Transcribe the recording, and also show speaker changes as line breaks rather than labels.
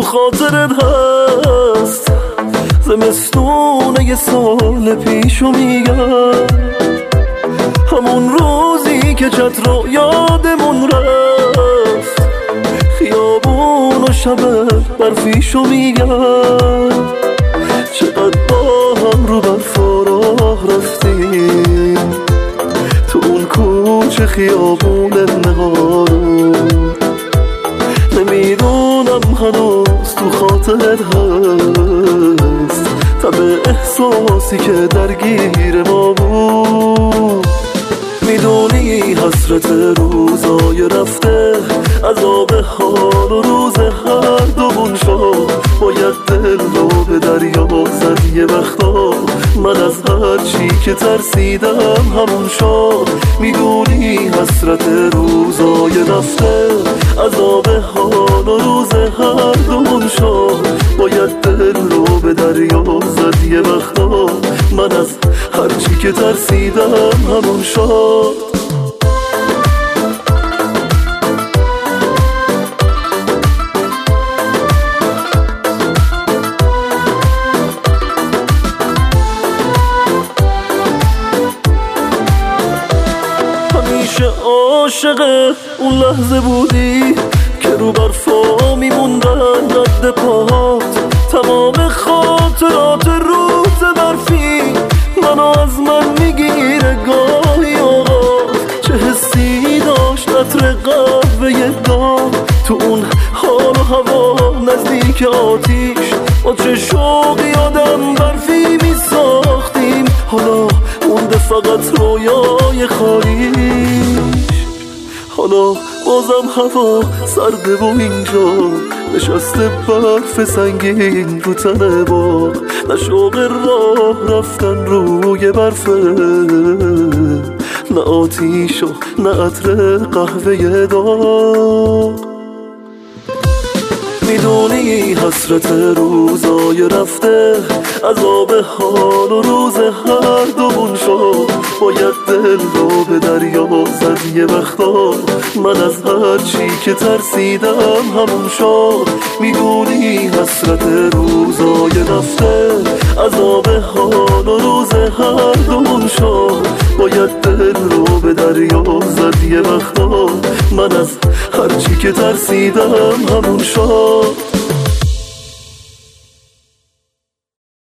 تو خاطرت هست زمستونه یه سال پیشو میگم، همون روزی که چت رو یادمون رفت، خیابون و شب برفیشو میگم. چقدر با هم رو برفا راه رفتیم تو اون کوچه خیابون نهارو، نمیدونم هنوز تو خاطرت هست تب احساسی که درگیر ما بود. میدونی حسرت روزای رفته عذاب حال و روز هر دومون شد، باید دل رو به دریا زد یه وقتا، من از هر چی که ترسیدم همون شد. میدونی حسرت روزای رفته عذاب حال و روز هر دومون شد، باید دل رو به دریا زد یه وقتا، من از هر چی که ترسیدم همون شد. همیشه عاشق اون لحظه بودی که رو برفا میموندن رد پاهات، تمام خاطرات روز برفی منو از من میگیره گاهی اوقات. چه حسی داشت عطر قهوه داغ تو اون حال و هوا نزدیک آتیش، با چه شوقی آدم برفی میساختیم، حالا مونده فقط رویای خالیش. حالا بازم هوا سرده و اینجا نشسته برف سنگین رو تن باغ، نه شوق راه رفتن روی برفه، نه آتیش و نه عطر قهوه داغ. میدونی حسرت روزای رفته عذاب حال و روز هر دومون شد، باید دل رو به دریا زد یه وقتا، من از هر چی که ترسیدم همون شد. میدونی حسرت روزای رفته عذاب حال و روز هر دومون شد، باید دل رو به دریا زد یه وقتا، من از هر چی که ترسیدم همون شد.